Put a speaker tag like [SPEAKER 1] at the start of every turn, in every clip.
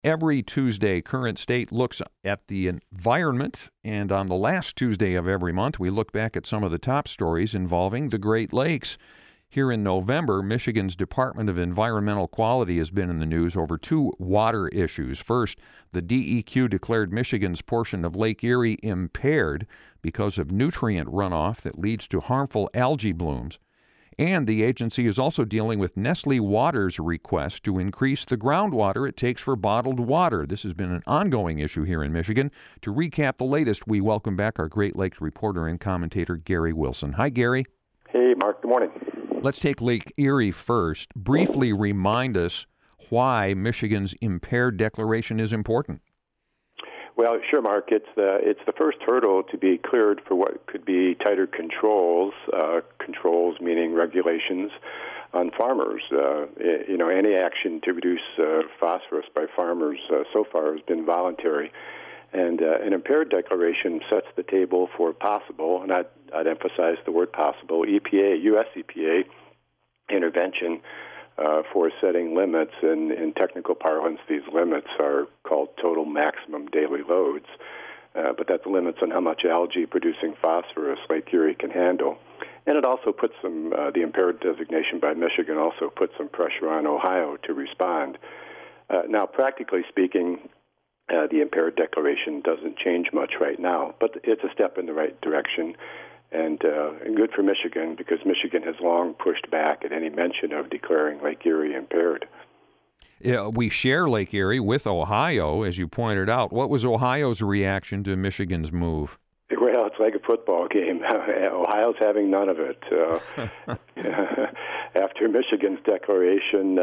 [SPEAKER 1] Every Tuesday, Current State looks at the environment, and on the last Tuesday of every month, we look back at some of the top stories involving the Great Lakes. Here in November, Michigan's Department of Environmental Quality has been in the news over two water issues. First, the DEQ declared Michigan's portion of Lake Erie impaired because of nutrient runoff that leads to harmful algae blooms. And the agency is also dealing with Nestle Water's request to increase the groundwater it takes for bottled water. This has been an ongoing issue here in Michigan. To recap the latest, we welcome back our Great Lakes reporter and commentator, Gary Wilson. Hi, Gary.
[SPEAKER 2] Hey, Mark. Good morning.
[SPEAKER 1] Let's take Lake Erie first. Briefly remind us why Michigan's impaired declaration is important.
[SPEAKER 2] Well, sure, Mark. It's the first hurdle to be cleared for what could be tighter controls. Controls meaning regulations on farmers. Any action to reduce phosphorus by farmers so far has been voluntary, and an impaired declaration sets the table for possible, and I'd emphasize the word possible, U.S. EPA intervention for setting limits. In technical parlance, these limits are called total maximum daily loads, but that's limits on how much algae-producing phosphorus Lake Erie can handle. And it also puts the impaired designation by Michigan also puts some pressure on Ohio to respond. Now, practically speaking, the impaired declaration doesn't change much right now, but it's a step in the right direction. And good for Michigan, because Michigan has long pushed back at any mention of declaring Lake Erie impaired.
[SPEAKER 1] Yeah, we share Lake Erie with Ohio, as you pointed out. What was Ohio's reaction to Michigan's move?
[SPEAKER 2] Well, it's like a football game. Ohio's having none of it. After Michigan's declaration,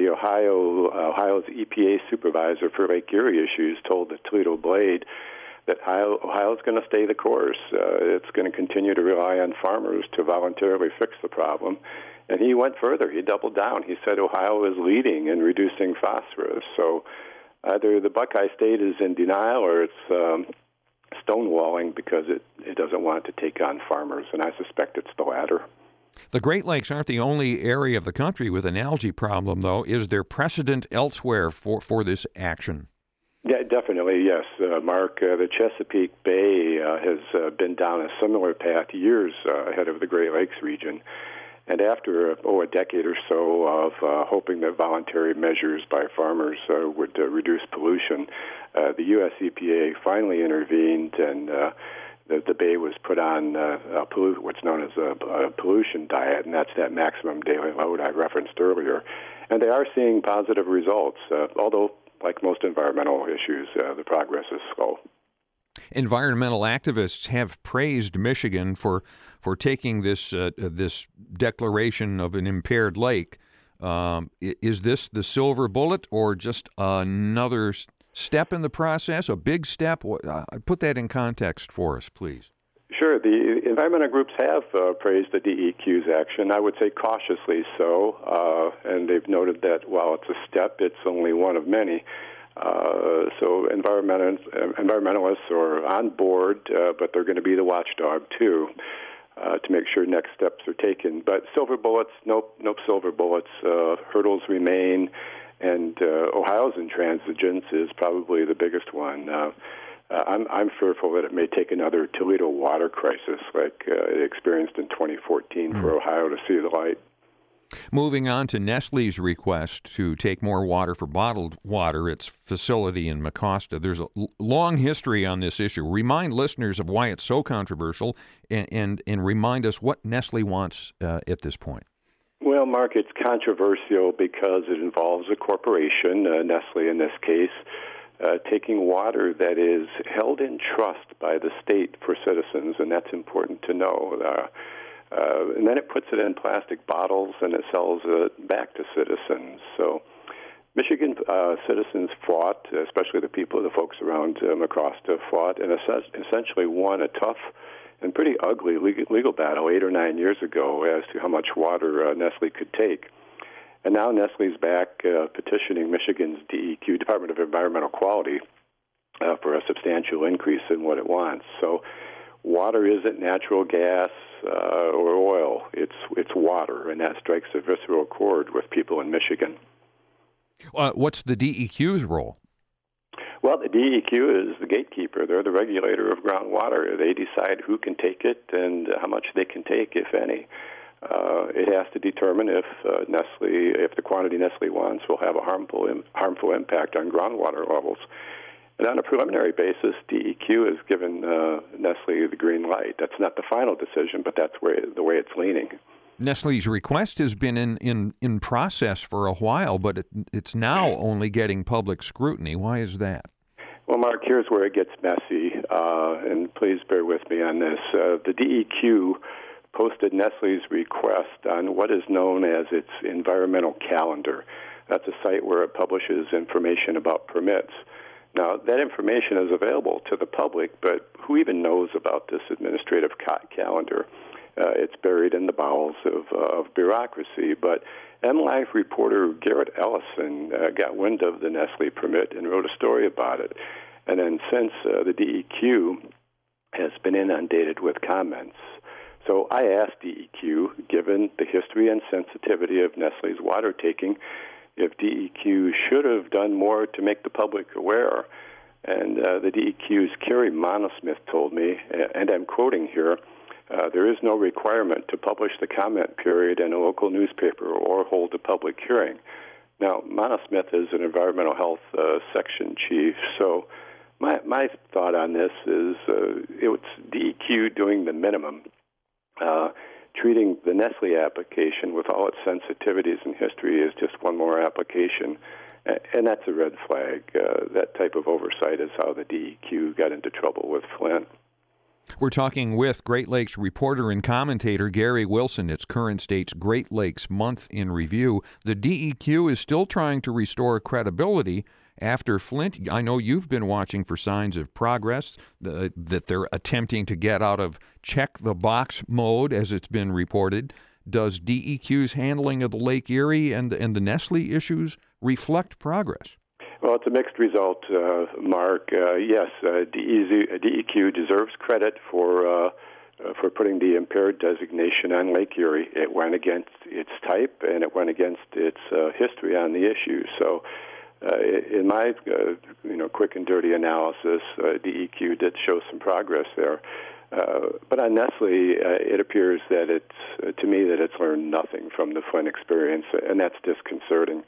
[SPEAKER 2] Ohio's EPA supervisor for Lake Erie issues told the Toledo Blade that Ohio's going to stay the course. It's going to continue to rely on farmers to voluntarily fix the problem. And he went further. He doubled down. He said Ohio is leading in reducing phosphorus. So either the Buckeye State is in denial or it's stonewalling because it doesn't want to take on farmers, and I suspect it's the latter.
[SPEAKER 1] The Great Lakes aren't the only area of the country with an algae problem, though. Is there precedent elsewhere for this action?
[SPEAKER 2] Yeah, definitely, yes, Mark. The Chesapeake Bay has been down a similar path years ahead of the Great Lakes region. And after a decade or so of hoping that voluntary measures by farmers would reduce pollution, the U.S. EPA finally intervened, and the bay was put on what's known as a pollution diet, and that's that maximum daily load I referenced earlier. And they are seeing positive results, although, like most environmental issues, the progress is slow.
[SPEAKER 1] Environmental activists have praised Michigan for taking this declaration of an impaired lake. Is this the silver bullet or just another step in the process, a big step? Put that in context for us, please.
[SPEAKER 2] Sure. The environmental groups have praised the DEQ's action, I would say cautiously so, and they've noted that while it's a step, it's only one of many. So environmentalists are on board, but they're going to be the watchdog, too, to make sure next steps are taken. But silver bullets, nope silver bullets. Hurdles remain, and Ohio's intransigence is probably the biggest one. I'm fearful that it may take another Toledo water crisis like it experienced in 2014 for Ohio to see the light.
[SPEAKER 1] Moving on to Nestle's request to take more water for bottled water, its facility in Mecosta. There's a long history on this issue. Remind listeners of why it's so controversial and remind us what Nestle wants at this point.
[SPEAKER 2] Well, Mark, it's controversial because it involves a corporation, Nestle in this case, taking water that is held in trust by the state for citizens, and that's important to know. And then it puts it in plastic bottles and it sells it back to citizens. So Michigan citizens fought, especially the folks around Mecosta fought, and essentially won a tough and pretty ugly legal battle 8 or 9 years ago as to how much water Nestle could take. And now Nestle's back petitioning Michigan's DEQ, Department of Environmental Quality, for a substantial increase in what it wants. So water isn't natural gas or oil. It's water, and that strikes a visceral chord with people in Michigan.
[SPEAKER 1] What's the DEQ's role?
[SPEAKER 2] Well, the DEQ is the gatekeeper. They're the regulator of groundwater. They decide who can take it and how much they can take, if any. It has to determine if if the quantity Nestle wants will have a harmful impact on groundwater levels. And on a preliminary basis, DEQ has given Nestle the green light. That's not the final decision, but that's the way it's leaning.
[SPEAKER 1] Nestle's request has been in process for a while, but it's now only getting public scrutiny. Why is that?
[SPEAKER 2] Well, Mark, here's where it gets messy, and please bear with me on this. The DEQ posted Nestle's request on what is known as its environmental calendar. That's a site where it publishes information about permits. Now, that information is available to the public, but who even knows about this administrative calendar? It's buried in the bowels of bureaucracy. But MLive reporter Garrett Ellison got wind of the Nestle permit and wrote a story about it. And then since the DEQ has been inundated with comments. So I asked DEQ, given the history and sensitivity of Nestle's water taking, if DEQ should have done more to make the public aware. And the DEQ's Carrie Monosmith told me, and I'm quoting here, there is no requirement to publish the comment period in a local newspaper or hold a public hearing. Now, Monosmith is an environmental health section chief, so my thought on this is it's DEQ doing the minimum, treating the Nestle application with all its sensitivities and history as just one more application, and that's a red flag. That type of oversight is how the DEQ got into trouble with Flint.
[SPEAKER 1] We're talking with Great Lakes reporter and commentator Gary Wilson. It's Current State's Great Lakes Month in Review. The DEQ is still trying to restore credibility after Flint. I know you've been watching for signs of progress, that they're attempting to get out of check-the-box mode, as it's been reported. Does DEQ's handling of the Lake Erie and the Nestle issues reflect progress?
[SPEAKER 2] Well, it's a mixed result, Mark. Yes, DEQ deserves credit for putting the impaired designation on Lake Erie. It went against its type, and it went against its history on the issue. So, in my quick and dirty analysis, DEQ did show some progress there. But on Nestle, it appears that it's learned nothing from the Flint experience, and that's disconcerting.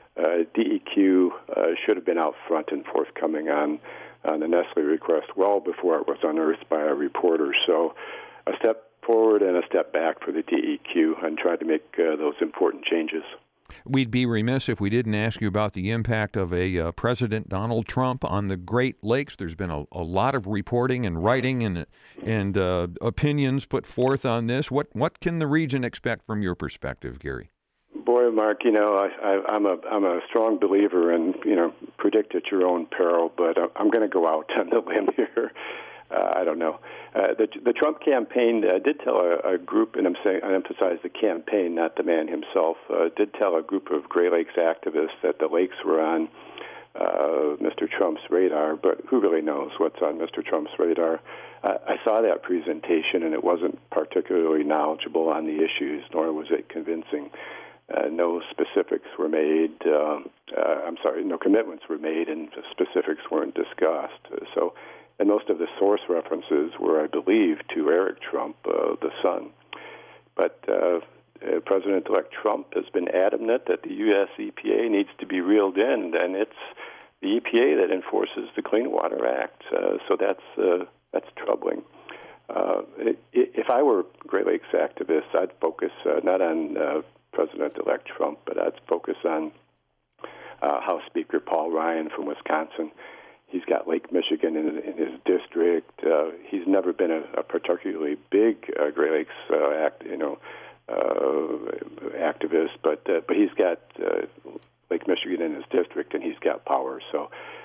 [SPEAKER 2] DEQ should have been out front and forthcoming on the Nestle request well before it was unearthed by a reporter. So a step forward and a step back for the DEQ on trying to make those important changes.
[SPEAKER 1] We'd be remiss if we didn't ask you about the impact of President Donald Trump on the Great Lakes. There's been a lot of reporting and writing and opinions put forth on this. What can the region expect from your perspective, Gary?
[SPEAKER 2] Boy, Mark, I'm a strong believer in predict at your own peril, but I'm going to go out on the limb here. I don't know. The Trump campaign did tell a group, and I emphasize the campaign, not the man himself, did tell a group of Great Lakes activists that the lakes were on Mr. Trump's radar, but who really knows what's on Mr. Trump's radar? I saw that presentation, and it wasn't particularly knowledgeable on the issues, nor was it convincing. No specifics were made. No commitments were made, and the specifics weren't discussed. And most of the source references were, I believe, to Eric Trump, the son. But President-elect Trump has been adamant that the U.S. EPA needs to be reeled in, and it's the EPA that enforces the Clean Water Act. So that's troubling. If I were Great Lakes activist, I'd focus not on President-elect Trump, but I'd focus on House Speaker Paul Ryan from Wisconsin. He's got Lake Michigan in his district. He's never been a particularly big Great Lakes activist, but he's got Lake Michigan in his district, and he's got power. So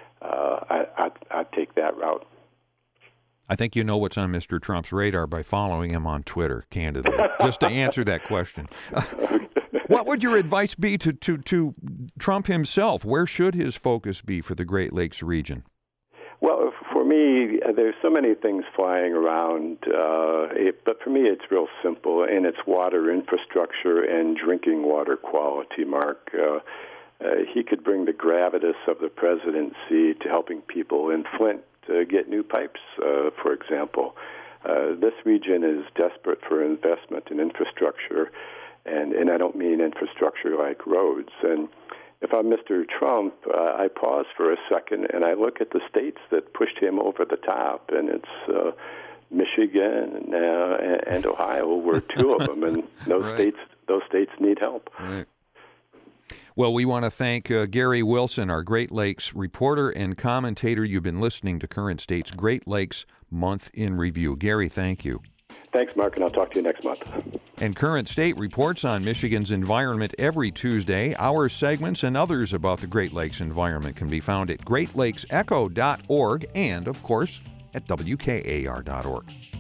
[SPEAKER 2] I'd take that route.
[SPEAKER 1] I think you know what's on Mr. Trump's radar by following him on Twitter, candidly, just to answer that question. What would your advice be to Trump himself? Where should his focus be for the Great Lakes region?
[SPEAKER 2] Well, for me, there's so many things flying around, but for me it's real simple, and it's water infrastructure and drinking water quality, Mark. he could bring the gravitas of the presidency to helping people in Flint get new pipes, for example. This region is desperate for investment in infrastructure, and I don't mean infrastructure like roads. And if I'm Mr. Trump, I pause for a second and I look at the states that pushed him over the top, and it's Michigan and Ohio were two of them, and those states need help.
[SPEAKER 1] Right. Well, we want to thank Gary Wilson, our Great Lakes reporter and commentator. You've been listening to Current State's Great Lakes Month in Review. Gary, thank you.
[SPEAKER 2] Thanks, Mark, and I'll talk to you next month.
[SPEAKER 1] And Current State reports on Michigan's environment every Tuesday. Our segments and others about the Great Lakes environment can be found at greatlaksecho.org and, of course, at wkar.org.